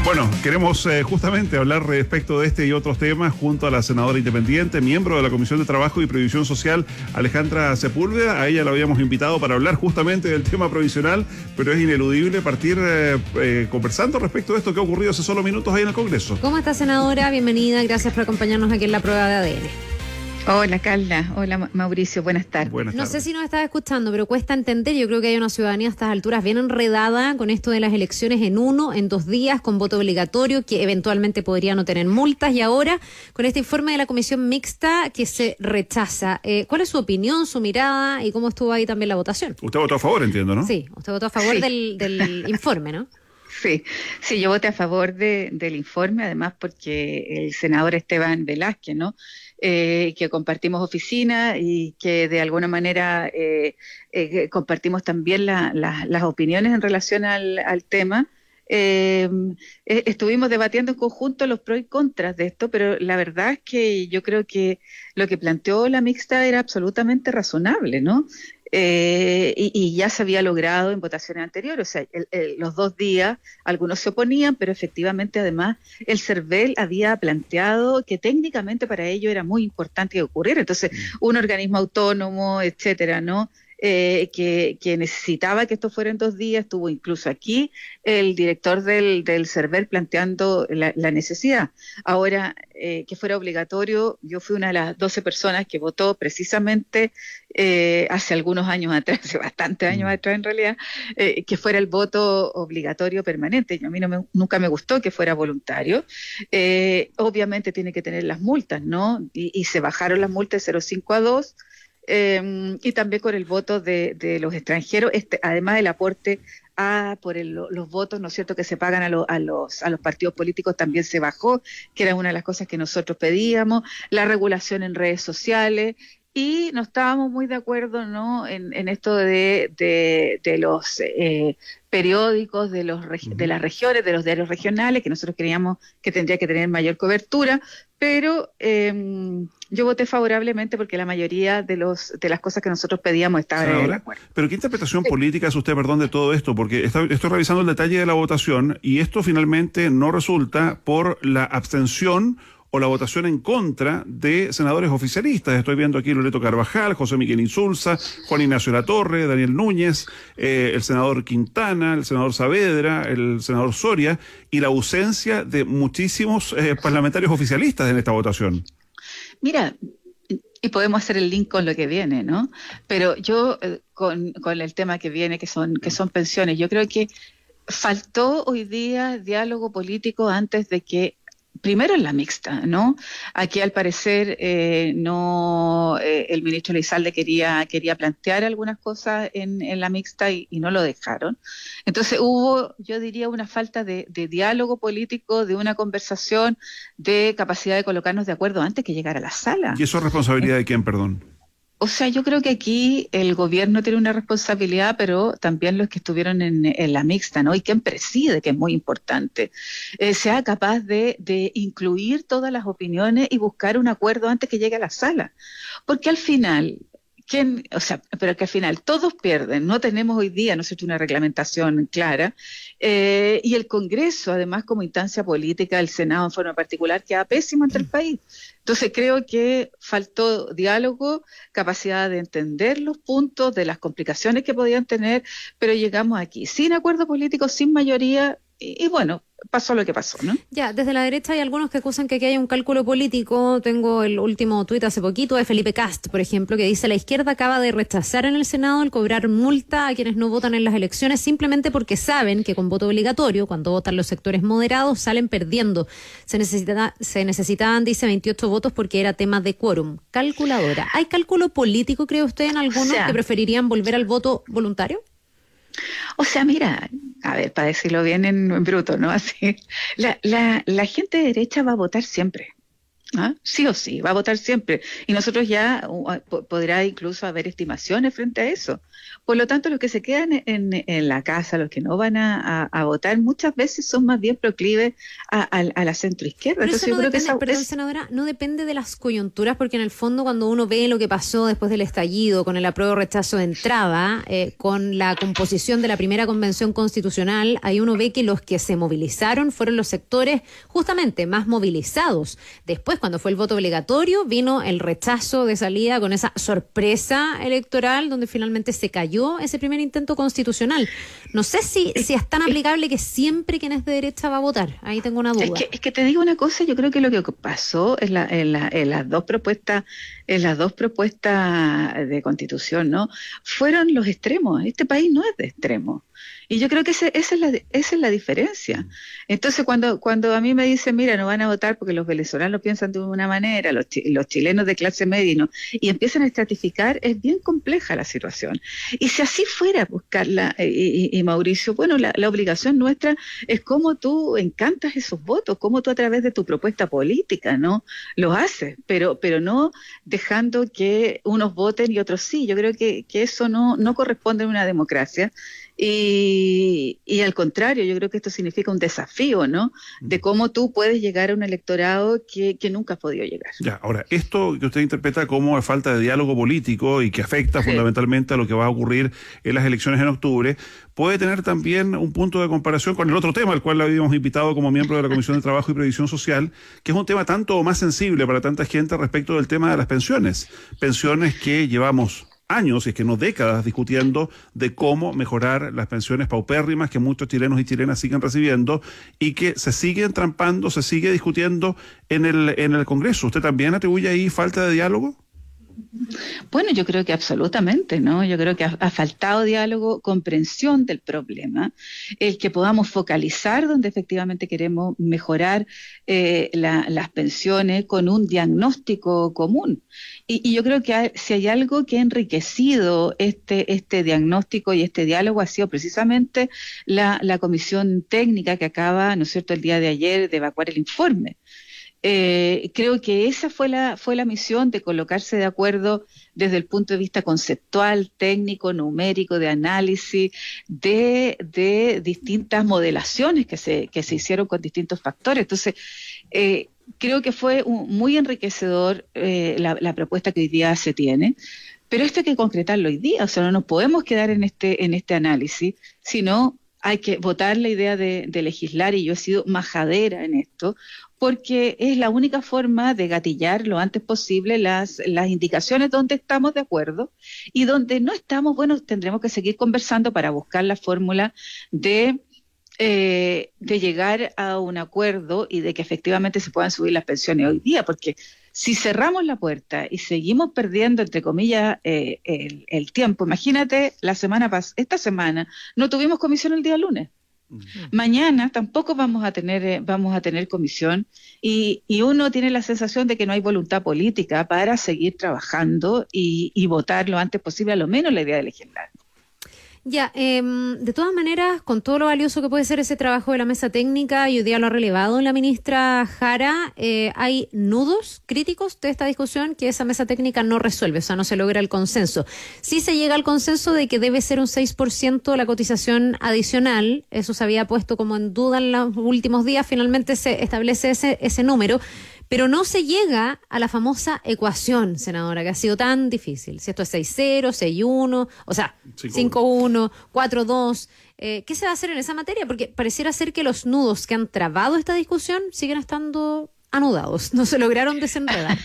Bueno, queremos justamente hablar respecto de este y otros temas junto a la senadora independiente, miembro de la Comisión de Trabajo y Previsión Social, Alejandra Sepúlveda. A ella la habíamos invitado para hablar justamente del tema provisional, pero es ineludible partir conversando respecto de esto que ha ocurrido hace solo minutos ahí en el Congreso. ¿Cómo está, senadora? Bienvenida, gracias por acompañarnos aquí en la prueba de ADN. Hola, Carla. Hola, Mauricio. Buenas tardes. No sé si nos estás escuchando, pero cuesta entender. Yo creo que hay una ciudadanía a estas alturas bien enredada con esto de las elecciones en 2 días, con voto obligatorio, que eventualmente podría no tener multas, y ahora con este informe de la comisión mixta que se rechaza. ¿Cuál es su opinión, su mirada y cómo estuvo ahí también la votación? Usted votó a favor, entiendo, ¿no? Sí, usted votó a favor del informe, ¿no? Sí, yo voté a favor del informe, además porque el senador Esteban Velázquez, ¿no? Que compartimos oficina y que de alguna manera compartimos también las opiniones en relación al tema. Estuvimos debatiendo en conjunto los pros y contras de esto, pero la verdad es que yo creo que lo que planteó la mixta era absolutamente razonable, ¿no? Y ya se había logrado en votaciones anteriores, o sea, los 2 días algunos se oponían, pero efectivamente además el CERVEL había planteado que técnicamente para ello era muy importante que ocurriera, entonces un organismo autónomo, etcétera, ¿no? Que necesitaba que esto fuera en 2 días, estuvo incluso aquí el director del CERVEL planteando la necesidad. Ahora, que fuera obligatorio, yo fui una de las 12 personas que votó precisamente hace algunos años atrás, hace bastantes años atrás en realidad, que fuera el voto obligatorio permanente. A mí nunca me gustó que fuera voluntario. Obviamente tiene que tener las multas, ¿no? Y se bajaron las multas de 0,5 a 2. Y también con el voto de los extranjeros, además del aporte por los votos, ¿no es cierto?, que se pagan a los partidos políticos, también se bajó, que era una de las cosas que nosotros pedíamos, la regulación en redes sociales, y no estábamos muy de acuerdo, ¿no?, en esto de los periódicos, de las regiones, de los diarios regionales, que nosotros creíamos que tendría que tener mayor cobertura, pero yo voté favorablemente porque la mayoría de las cosas que nosotros pedíamos estaban de acuerdo. Pero ¿qué interpretación política hace usted, de todo esto? Porque estoy revisando el detalle de la votación y esto finalmente no resulta por la abstención o la votación en contra de senadores oficialistas. Estoy viendo aquí Loreto Carvajal, José Miguel Insulza, Juan Ignacio Latorre, Daniel Núñez, el senador Quintana, el senador Saavedra, el senador Soria, y la ausencia de muchísimos parlamentarios oficialistas en esta votación. Mira, y podemos hacer el link con lo que viene, ¿no? Pero yo, con el tema que viene, que son pensiones, yo creo que faltó hoy día diálogo político antes de que, primero en la mixta, ¿no? Aquí al parecer no, el ministro Elizalde quería plantear algunas cosas en la mixta y no lo dejaron. Entonces hubo, yo diría, una falta de diálogo político, de una conversación, de capacidad de colocarnos de acuerdo antes que llegar a la sala. ¿Y eso es responsabilidad de quién, perdón? O sea, yo creo que aquí el gobierno tiene una responsabilidad, pero también los que estuvieron en la mixta, ¿no? Y quien preside, que es muy importante, sea capaz de incluir todas las opiniones y buscar un acuerdo antes que llegue a la sala. Porque al final, pero que al final todos pierden, no tenemos hoy día, no sé, una reglamentación clara, y el Congreso, además, como instancia política, el Senado en forma particular, queda pésimo ante el país. Entonces creo que faltó diálogo, capacidad de entender los puntos, de las complicaciones que podían tener, pero llegamos aquí sin acuerdo político, sin mayoría, y bueno, pasó lo que pasó, ¿no? Ya, desde la derecha hay algunos que acusan que aquí hay un cálculo político. Tengo el último tuit hace poquito de Felipe Cast, por ejemplo, que dice: la izquierda acaba de rechazar en el Senado el cobrar multa a quienes no votan en las elecciones simplemente porque saben que con voto obligatorio, cuando votan los sectores moderados, salen perdiendo. Se necesitaban, dice, 28 votos porque era tema de quórum. Calculadora. ¿Hay cálculo político, cree usted, en algunos que preferirían volver al voto voluntario? O sea, mira, a ver, para decirlo bien en bruto, ¿no? Así, la gente de derecha va a votar siempre. ¿Ah? Sí o sí, va a votar siempre. Y nosotros ya podrá incluso haber estimaciones frente a eso. Por lo tanto, los que se quedan en la casa, los que no van a votar, muchas veces son más bien proclives a la centroizquierda. Pero Entonces, eso no yo creo depende, que perdón, senadora, no depende de las coyunturas, porque en el fondo cuando uno ve lo que pasó después del estallido, con el apruebo rechazo de entrada, con la composición de la primera convención constitucional, ahí uno ve que los que se movilizaron fueron los sectores justamente más movilizados. Después, cuando fue el voto obligatorio, vino el rechazo de salida con esa sorpresa electoral donde finalmente se cayó ese primer intento constitucional. No sé si es tan aplicable que siempre quien es de derecha va a votar. Ahí tengo una duda. Es que te digo una cosa, yo creo que lo que pasó en las dos propuestas de constitución, ¿no? Fueron los extremos. Este país no es de extremos. Y yo creo que esa es la diferencia. Entonces, cuando a mí me dicen, mira, no van a votar porque los venezolanos piensan de una manera, los chilenos de clase media, ¿no? Y empiezan a estratificar, es bien compleja la situación. Y si así fuera, buscarla, y Mauricio, bueno, la obligación nuestra es cómo tú encantas esos votos, cómo tú a través de tu propuesta política, ¿no? Los haces, pero no dejando que unos voten y otros sí. Yo creo que eso no corresponde a una democracia. Y al contrario, yo creo que esto significa un desafío, ¿no? De cómo tú puedes llegar a un electorado que nunca has podido llegar. Ya, ahora, esto que usted interpreta como falta de diálogo político y que afecta fundamentalmente a lo que va a ocurrir en las elecciones en octubre, puede tener también un punto de comparación con el otro tema, al cual le habíamos invitado como miembro de la Comisión de Trabajo y Previsión Social, que es un tema tanto o más sensible para tanta gente respecto del tema de las pensiones. Pensiones que llevamos años, y es que no décadas, discutiendo de cómo mejorar las pensiones paupérrimas que muchos chilenos y chilenas siguen recibiendo y que se sigue entrampando, se sigue discutiendo en el Congreso. ¿Usted también atribuye ahí falta de diálogo? Bueno, yo creo que absolutamente, ¿no? Yo creo que ha faltado diálogo, comprensión del problema, el que podamos focalizar donde efectivamente queremos mejorar las pensiones con un diagnóstico común. Y yo creo que si hay algo que ha enriquecido este diagnóstico y este diálogo ha sido precisamente la comisión técnica que acaba, ¿no es cierto?, el día de ayer de evacuar el informe. Creo que esa fue la misión, de colocarse de acuerdo desde el punto de vista conceptual, técnico, numérico, de análisis, de distintas modelaciones que se hicieron con distintos factores. Entonces, creo que fue muy enriquecedor la propuesta que hoy día se tiene. Pero esto hay que concretarlo hoy día, o sea, no nos podemos quedar en este análisis, sino hay que votar la idea de legislar, y yo he sido majadera en esto, porque es la única forma de gatillar lo antes posible las indicaciones donde estamos de acuerdo, y donde no estamos, bueno, tendremos que seguir conversando para buscar la fórmula de llegar a un acuerdo y de que efectivamente se puedan subir las pensiones hoy día, porque si cerramos la puerta y seguimos perdiendo, entre comillas, el tiempo, imagínate, esta semana no tuvimos comisión el día lunes. Mañana tampoco vamos a tener comisión, y uno tiene la sensación de que no hay voluntad política para seguir trabajando y votar lo antes posible, a lo menos la idea de legislar. Ya, de todas maneras, con todo lo valioso que puede ser ese trabajo de la mesa técnica, y hoy día lo ha relevado la ministra Jara, hay nudos críticos de esta discusión que esa mesa técnica no resuelve, o sea, no se logra el consenso. Sí se llega al consenso de que debe ser un 6% la cotización adicional, eso se había puesto como en duda en los últimos días, finalmente se establece ese número. Pero no se llega a la famosa ecuación, senadora, que ha sido tan difícil. Si esto es 6-0, 6-1, o sea, 5-1, 4-2. ¿Qué se va a hacer en esa materia? Porque pareciera ser que los nudos que han trabado esta discusión siguen estando anudados, no se lograron desenredar.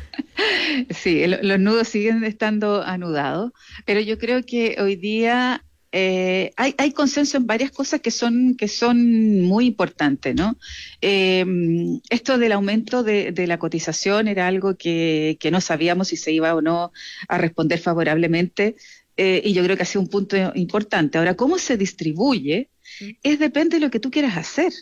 Sí, los nudos siguen estando anudados, pero yo creo que hoy día hay consenso en varias cosas que son muy importantes, ¿no? Esto del aumento de la cotización era algo que no sabíamos si se iba o no a responder favorablemente, y yo creo que ha sido un punto importante. Ahora, ¿cómo se distribuye? Depende de lo que tú quieras hacer.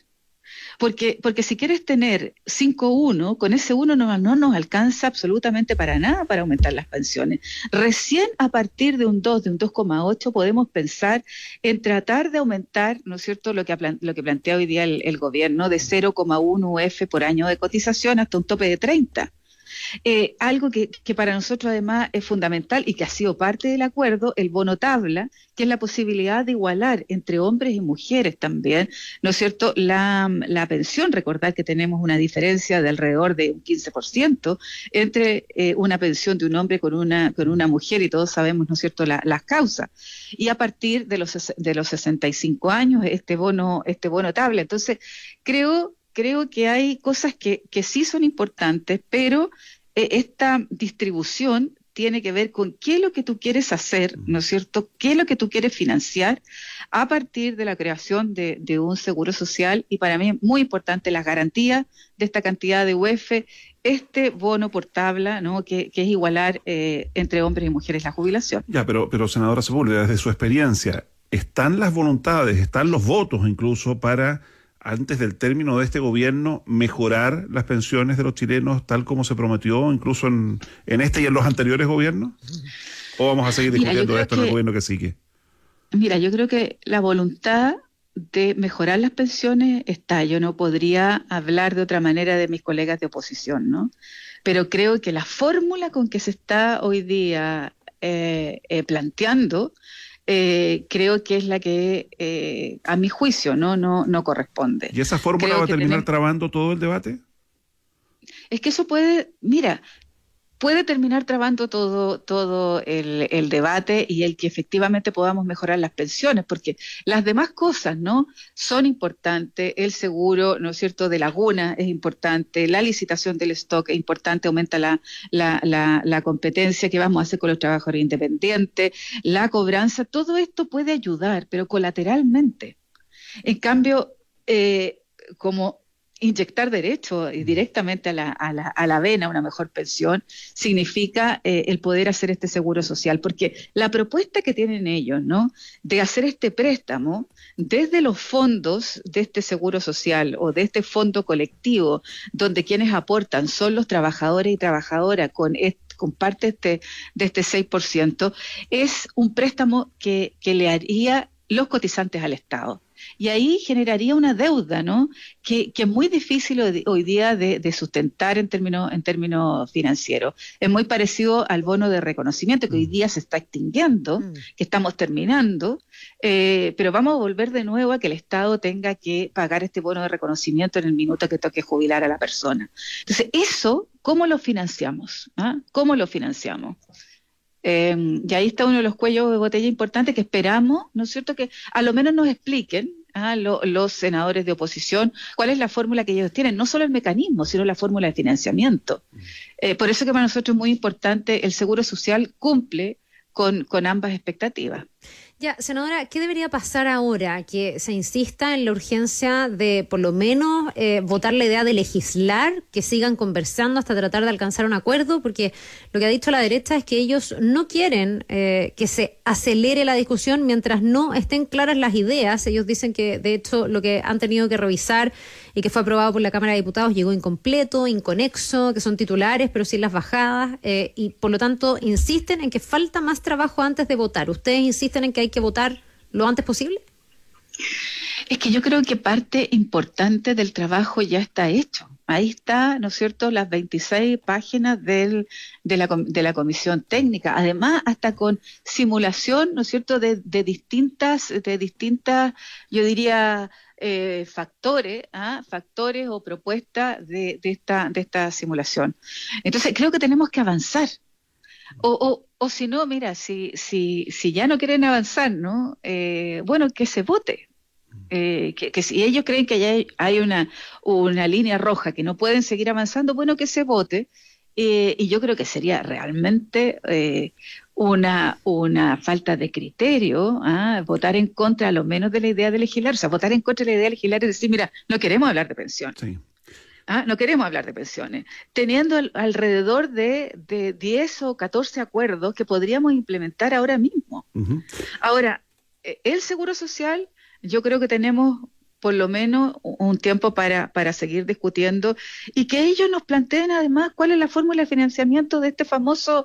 Porque si quieres tener 5,1, con ese 1 no nos alcanza absolutamente para nada para aumentar las pensiones. Recién a partir de un 2,8 podemos pensar en tratar de aumentar, ¿no es cierto?, lo que plantea hoy día el gobierno, de 0,1 UF por año de cotización hasta un tope de 30. Algo que para nosotros además es fundamental y que ha sido parte del acuerdo, el bono tabla, que es la posibilidad de igualar entre hombres y mujeres también, ¿no es cierto?, la pensión. Recordar que tenemos una diferencia de alrededor de un 15% entre una pensión de un hombre con una mujer, y todos sabemos, ¿no es cierto?, las causas. Y a partir de los 65 años, este bono tabla. Entonces, creo que hay cosas que sí son importantes, pero esta distribución tiene que ver con qué es lo que tú quieres hacer, ¿no es cierto?, qué es lo que tú quieres financiar a partir de la creación de un seguro social, y para mí es muy importante las garantías de esta cantidad de UF, este bono por tabla, ¿no?, que es igualar entre hombres y mujeres la jubilación. Ya, pero senadora Sepúlveda, desde su experiencia, ¿están las voluntades, están los votos incluso para, antes del término de este gobierno, mejorar las pensiones de los chilenos tal como se prometió incluso en este y en los anteriores gobiernos? ¿O vamos a seguir discutiendo esto en el gobierno que sigue? Mira, yo creo que la voluntad de mejorar las pensiones está. Yo no podría hablar de otra manera de mis colegas de oposición, ¿no? Pero creo que la fórmula con que se está hoy día planteando, creo que es la que, a mi juicio, no corresponde. ¿Y esa fórmula va a terminar trabando todo el debate? Es que eso puede terminar trabando todo el debate, y el que efectivamente podamos mejorar las pensiones, porque las demás cosas, ¿no?, son importantes. El seguro, ¿no es cierto?, de Laguna es importante, la licitación del stock es importante, aumenta la competencia que vamos a hacer con los trabajadores independientes, la cobranza, todo esto puede ayudar, pero colateralmente. En cambio, como inyectar derecho directamente a la vena, una mejor pensión, significa el poder hacer este seguro social, porque la propuesta que tienen ellos, ¿no?, de hacer este préstamo desde los fondos de este seguro social o de este fondo colectivo, donde quienes aportan son los trabajadores y trabajadoras con parte de este 6%, es un préstamo que le haría los cotizantes al Estado. Y ahí generaría una deuda, ¿no?, que es muy difícil hoy día de sustentar en términos financieros. Es muy parecido al bono de reconocimiento, que hoy día se está extinguiendo, que estamos terminando, pero vamos a volver de nuevo a que el Estado tenga que pagar este bono de reconocimiento en el minuto que toque jubilar a la persona. Entonces, eso, ¿cómo lo financiamos? ¿Cómo lo financiamos? Y ahí está uno de los cuellos de botella importantes que esperamos, ¿no es cierto?, que a lo menos nos expliquen los senadores de oposición cuál es la fórmula que ellos tienen, no solo el mecanismo, sino la fórmula de financiamiento. Por eso que para nosotros es muy importante, el Seguro Social cumple con ambas expectativas. Ya, senadora, ¿qué debería pasar ahora? Que se insista en la urgencia de, por lo menos, votar la idea de legislar, que sigan conversando hasta tratar de alcanzar un acuerdo, porque lo que ha dicho la derecha es que ellos no quieren que se acelere la discusión mientras no estén claras las ideas. Ellos dicen que, de hecho, lo que han tenido que revisar y que fue aprobado por la Cámara de Diputados llegó incompleto, inconexo, que son titulares, pero sin las bajadas, y por lo tanto insisten en que falta más trabajo antes de votar. ¿Ustedes insisten en que hay que votar lo antes posible? Es que yo creo que parte importante del trabajo ya está hecho. Ahí está, ¿no es cierto?, las 26 páginas de la comisión técnica. Además, hasta con simulación, ¿no es cierto?, de distintas, yo diría, factores o propuestas de esta simulación. Entonces, creo que tenemos que avanzar. O si no, mira, si ya no quieren avanzar, ¿no? Bueno, que se vote. Que si ellos creen que ya hay una línea roja, que no pueden seguir avanzando, bueno, que se vote. Y yo creo que sería realmente una falta de criterio, votar en contra a lo menos de la idea de legislar. O sea, votar en contra de la idea de legislar es decir, mira, no queremos hablar de pensiones. Sí. No queremos hablar de pensiones, teniendo alrededor de 10 o 14 acuerdos que podríamos implementar ahora mismo. Uh-huh. Ahora, el Seguro Social, yo creo que tenemos por lo menos un tiempo para seguir discutiendo y que ellos nos planteen además cuál es la fórmula de financiamiento de este famoso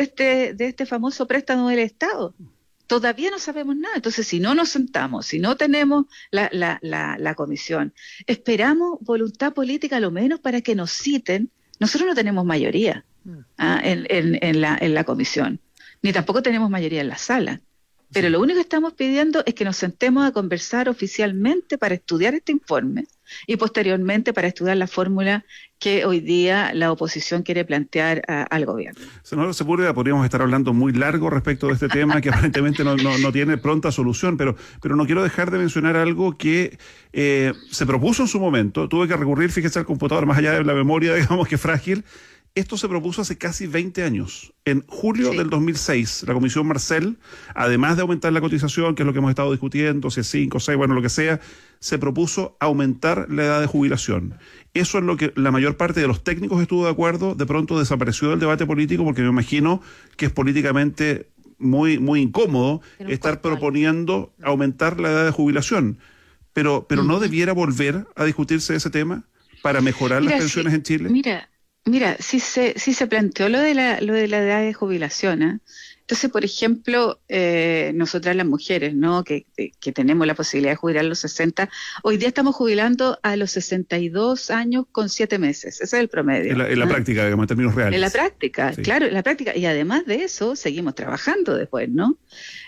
préstamo del Estado. Todavía no sabemos nada. Entonces, si no nos sentamos, si no tenemos la comisión, esperamos voluntad política a lo menos para que nos citen. Nosotros no tenemos mayoría en la comisión, ni tampoco tenemos mayoría en la sala. Pero lo único que estamos pidiendo es que nos sentemos a conversar oficialmente para estudiar este informe y posteriormente para estudiar la fórmula que hoy día la oposición quiere plantear al gobierno. Senador Sepúlveda, podríamos estar hablando muy largo respecto de este tema que aparentemente no tiene pronta solución, pero no quiero dejar de mencionar algo que se propuso en su momento. Tuve que recurrir, fíjese, al computador, más allá de la memoria, digamos que frágil. Esto se propuso hace casi 20 años. En julio del 2006, la Comisión Marcel, además de aumentar la cotización, que es lo que hemos estado discutiendo, si es 5, 6, bueno, lo que sea, se propuso aumentar la edad de jubilación. Eso es lo que la mayor parte de los técnicos estuvo de acuerdo. De pronto desapareció del debate político porque me imagino que es políticamente muy, muy incómodo estar proponiendo aumentar la edad de jubilación. Pero no debiera volver a discutirse ese tema para mejorar las pensiones en Chile. Mira, si se planteó lo de la edad de jubilación, ¿eh? Entonces, por ejemplo, nosotras las mujeres, ¿no? Que tenemos la posibilidad de jubilar a los 60, hoy día estamos jubilando a los 62 años con 7 meses. Ese es el promedio. En la práctica, digamos, en términos reales. En la práctica, sí. Claro, en la práctica. Y además de eso, seguimos trabajando después, ¿no?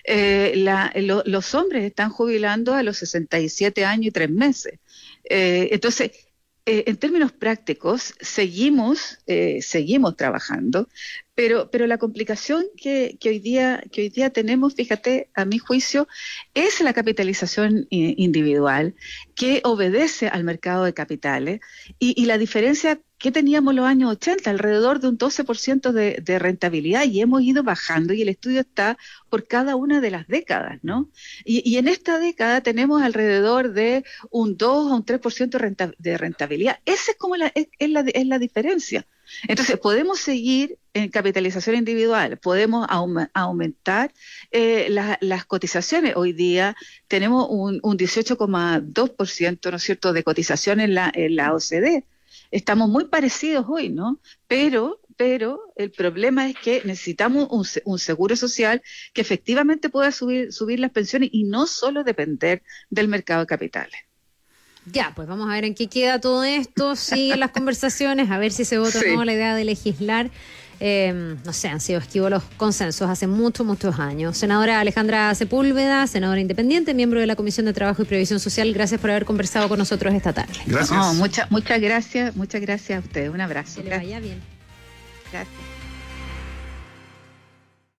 Los hombres están jubilando a los 67 años y 3 meses. Entonces, en términos prácticos, seguimos trabajando, pero la complicación que hoy día tenemos, fíjate, a mi juicio, es la capitalización individual que obedece al mercado de capitales y la diferencia que teníamos los años 80, alrededor de un 12% de rentabilidad, y hemos ido bajando, y el estudio está por cada una de las décadas, ¿no? Y en esta década tenemos alrededor de un 2 a un 3% de rentabilidad. Esa es como es la diferencia. Entonces, podemos seguir en capitalización individual, podemos aumentar las cotizaciones. Hoy día tenemos un 18,2%, ¿no es cierto?, de cotización en la OCDE. Estamos muy parecidos hoy, ¿no? Pero el problema es que necesitamos un seguro social que efectivamente pueda subir las pensiones y no solo depender del mercado de capitales. Ya, pues vamos a ver en qué queda todo esto, siguen las conversaciones, a ver si se vota o no la idea de legislar. No sé, han sido esquivos los consensos hace muchos años. Senadora Alejandra Sepúlveda, senadora independiente, miembro de la Comisión de Trabajo y Previsión Social, gracias por haber conversado con nosotros esta tarde. Gracias. Muchas gracias a ustedes. Un abrazo. Que le vaya bien. Gracias.